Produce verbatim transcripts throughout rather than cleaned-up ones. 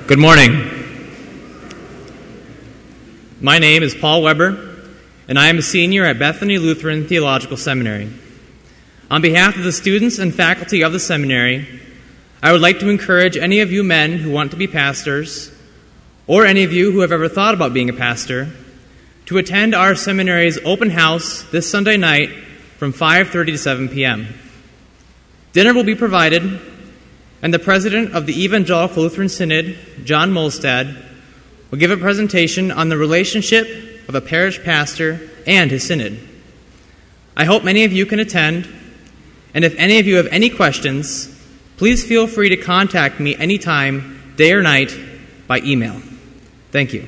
Good morning. My name is Paul Weber, and I am a senior at Bethany Lutheran Theological Seminary. On behalf of the students and faculty of the seminary, I would like to encourage any of you men who want to be pastors, or any of you who have ever thought about being a pastor, to attend our seminary's open house this Sunday night from five thirty to seven p.m. Dinner will be provided, and the president of the Evangelical Lutheran Synod, John Molstad, will give a presentation on the relationship of a parish pastor and his synod. I hope many of you can attend, and if any of you have any questions, please feel free to contact me anytime, day or night, by email. Thank you.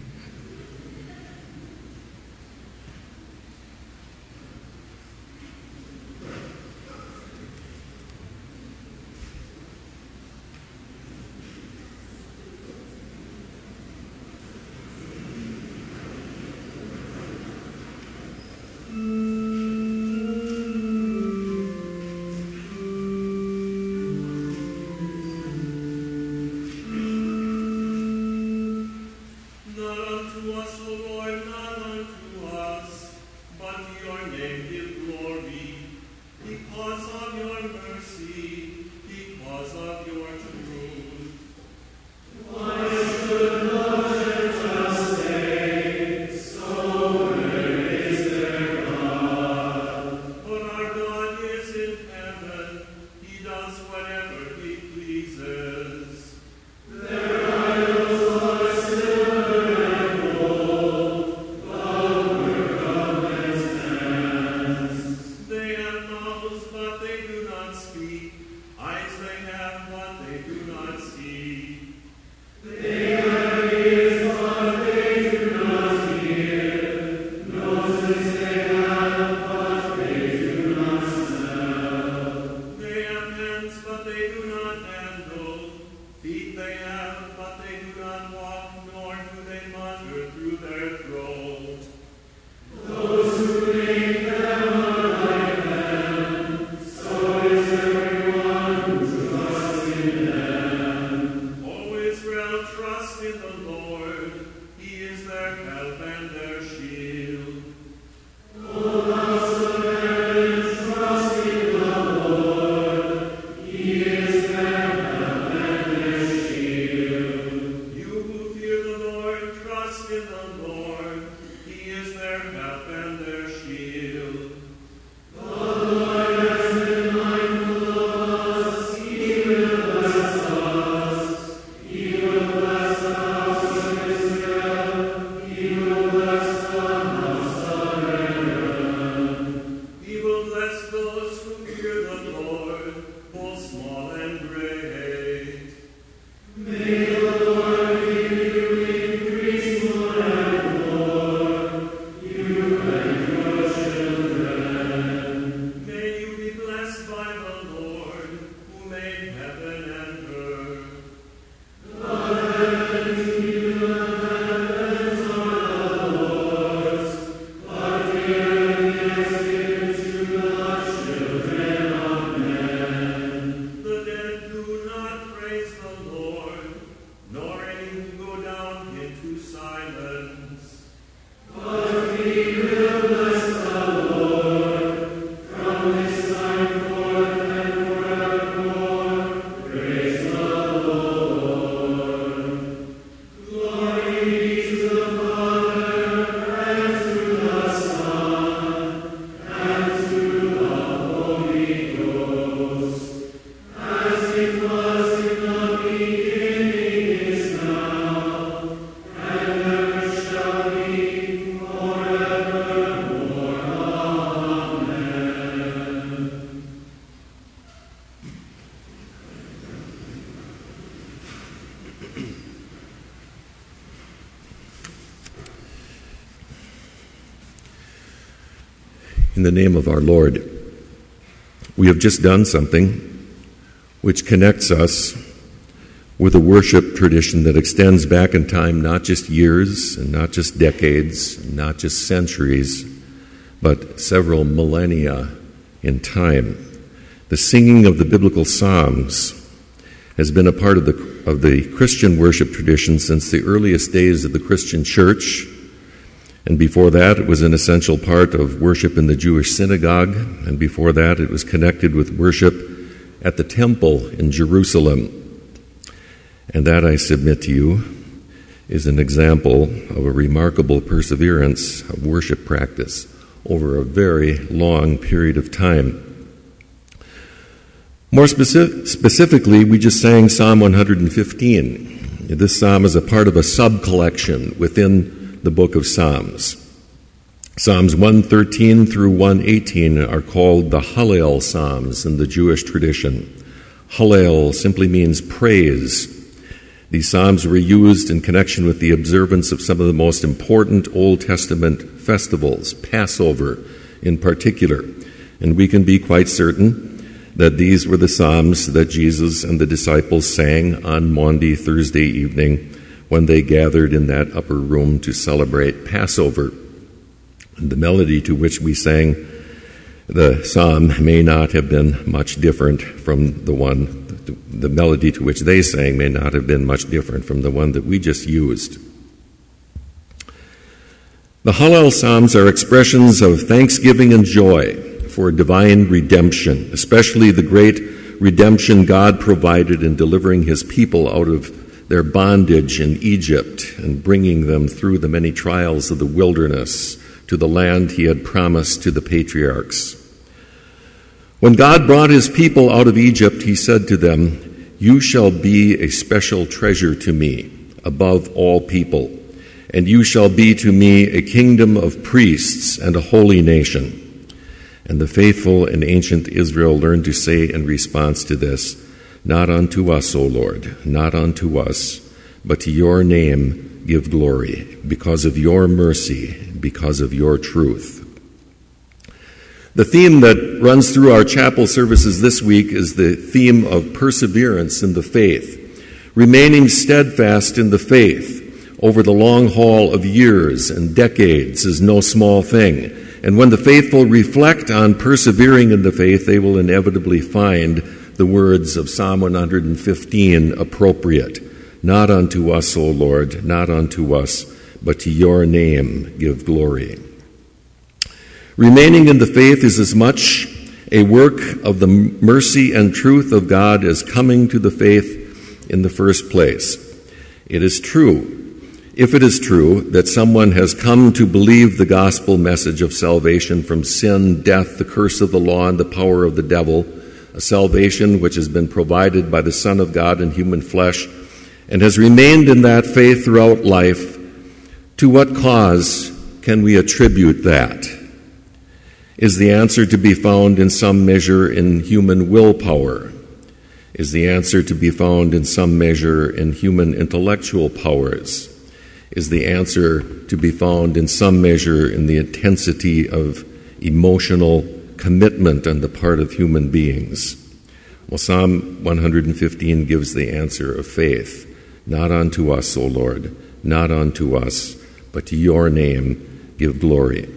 In the name of our Lord, we have just done something which connects us with a worship tradition that extends back in time, not just years and not just decades, and not just centuries, but several millennia in time. The singing of the biblical psalms has been a part of the, of the Christian worship tradition since the earliest days of the Christian church. And before that, it was an essential part of worship in the Jewish synagogue. And before that, it was connected with worship at the temple in Jerusalem. And that, I submit to you, is an example of a remarkable perseverance of worship practice over a very long period of time. More specific, specifically, we just sang Psalm one hundred fifteen. This psalm is a part of a sub-collection within the book of Psalms. Psalms one thirteen through one eighteen are called the Hallel Psalms in the Jewish tradition. Hallel simply means praise. These psalms were used in connection with the observance of some of the most important Old Testament festivals, Passover in particular. And we can be quite certain that these were the psalms that Jesus and the disciples sang on Maundy Thursday evening when they gathered in that upper room to celebrate Passover. And the melody to which we sang the psalm may not have been much different from the one, the melody to which they sang may not have been much different from the one that we just used. The Hallel Psalms are expressions of thanksgiving and joy for divine redemption, especially the great redemption God provided in delivering his people out of their bondage in Egypt and bringing them through the many trials of the wilderness to the land he had promised to the patriarchs. When God brought his people out of Egypt, he said to them, "You shall be a special treasure to me above all people, and you shall be to me a kingdom of priests and a holy nation." And the faithful and ancient Israel learned to say in response to this, "Not unto us, O Lord, not unto us, but to your name give glory, because of your mercy, because of your truth." The theme that runs through our chapel services this week is the theme of perseverance in the faith, remaining steadfast in the faith over the long haul of years and decades is no small thing. And when the faithful reflect on persevering in the faith, they will inevitably find the words of Psalm one hundred fifteen appropriate. "Not unto us, O Lord, not unto us, but to your name give glory." Remaining in the faith is as much a work of the mercy and truth of God as coming to the faith in the first place. It is true, if it is true, that someone has come to believe the gospel message of salvation from sin, death, the curse of the law, and the power of the devil, a salvation which has been provided by the Son of God in human flesh, and has remained in that faith throughout life, to what cause can we attribute that? Is the answer to be found in some measure in human willpower? Is the answer to be found in some measure in human intellectual powers? Is the answer to be found in some measure in the intensity of emotional commitment on the part of human beings? Well, Psalm one hundred fifteen gives the answer of faith. "Not unto us, O Lord, not unto us, but to your name give glory."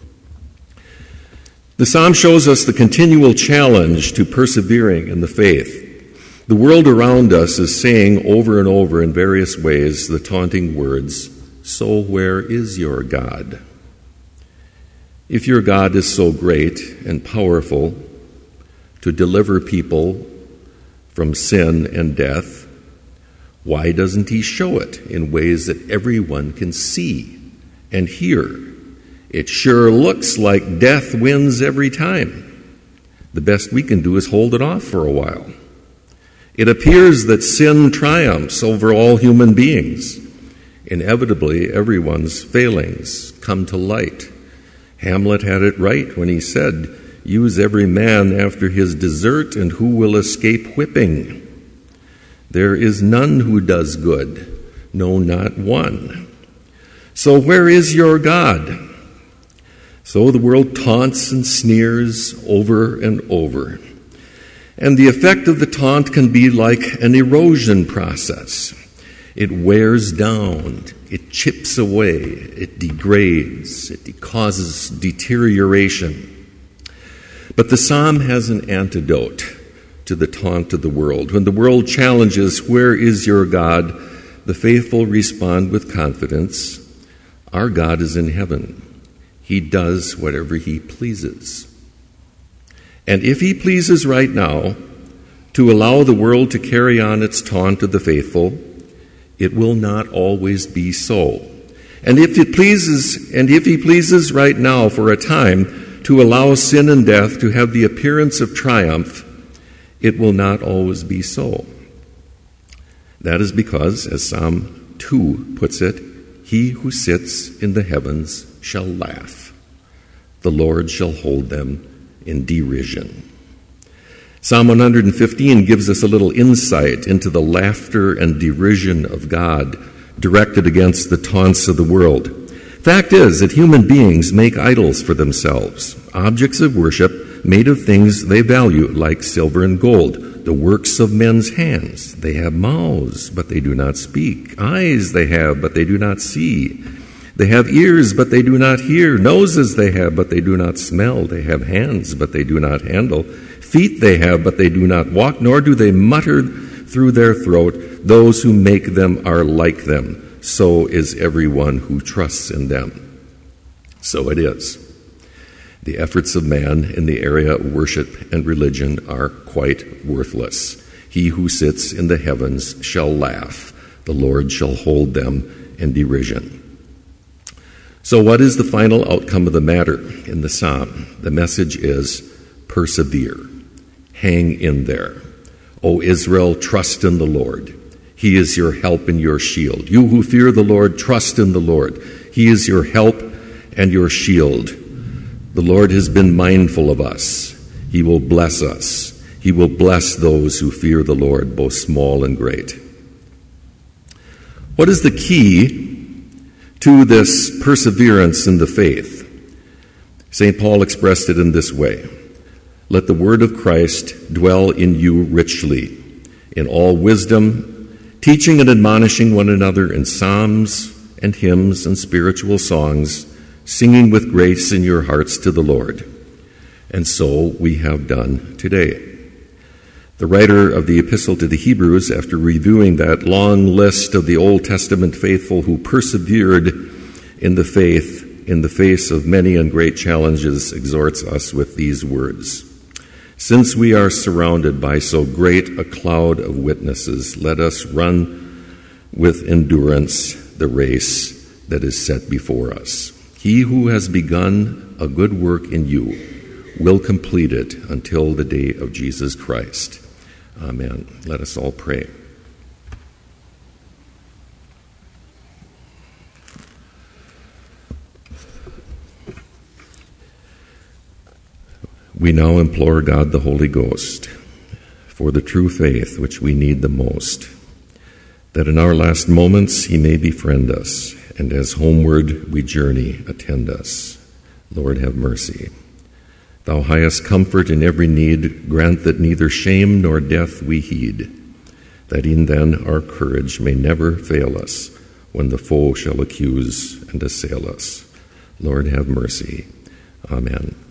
The psalm shows us the continual challenge to persevering in the faith. The world around us is saying over and over in various ways the taunting words, "So where is your God?" If your God is so great and powerful to deliver people from sin and death, why doesn't he show it in ways that everyone can see and hear? It sure looks like death wins every time. The best we can do is hold it off for a while. It appears that sin triumphs over all human beings. Inevitably, everyone's failings come to light. Hamlet had it right when he said, "Use every man after his desert, and who will escape whipping? There is none who does good, no, not one. So where is your God?" So the world taunts and sneers over and over. And the effect of the taunt can be like an erosion process. It wears down, it chips away, it degrades, it causes deterioration. But the psalm has an antidote to the taunt of the world. When the world challenges, "Where is your God?" the faithful respond with confidence, "Our God is in heaven. He does whatever he pleases." And if he pleases right now to allow the world to carry on its taunt of the faithful, it will not always be so. And if it pleases, and if he pleases right now for a time to allow sin and death to have the appearance of triumph, it will not always be so. That is because, as Psalm two puts it, "He who sits in the heavens shall laugh. The Lord shall hold them in derision." Psalm one fifteen gives us a little insight into the laughter and derision of God directed against the taunts of the world. Fact is that human beings make idols for themselves, objects of worship made of things they value, like silver and gold, the works of men's hands. They have mouths, but they do not speak. Eyes they have, but they do not see. They have ears, but they do not hear. Noses they have, but they do not smell. They have hands, but they do not handle. Feet they have, but they do not walk, nor do they mutter through their throat. Those who make them are like them. So is everyone who trusts in them. So it is. The efforts of man in the area of worship and religion are quite worthless. He who sits in the heavens shall laugh. The Lord shall hold them in derision. So what is the final outcome of the matter in the psalm? The message is persevere. Hang in there. O Israel, trust in the Lord. He is your help and your shield. You who fear the Lord, trust in the Lord. He is your help and your shield. The Lord has been mindful of us. He will bless us. He will bless those who fear the Lord, both small and great. What is the key to this perseverance in the faith? Saint Paul expressed it in this way: "Let the word of Christ dwell in you richly, in all wisdom, teaching and admonishing one another in psalms and hymns and spiritual songs, singing with grace in your hearts to the Lord." And so we have done today. The writer of the Epistle to the Hebrews, after reviewing that long list of the Old Testament faithful who persevered in the faith in the face of many and great challenges, exhorts us with these words: "Since we are surrounded by so great a cloud of witnesses, let us run with endurance the race that is set before us. He who has begun a good work in you will complete it until the day of Jesus Christ." Amen. Let us all pray. We now implore God the Holy Ghost for the true faith which we need the most, that in our last moments he may befriend us, and as homeward we journey, attend us. Lord, have mercy. Thou highest comfort in every need, grant that neither shame nor death we heed, that e'en then our courage may never fail us when the foe shall accuse and assail us. Lord, have mercy. Amen.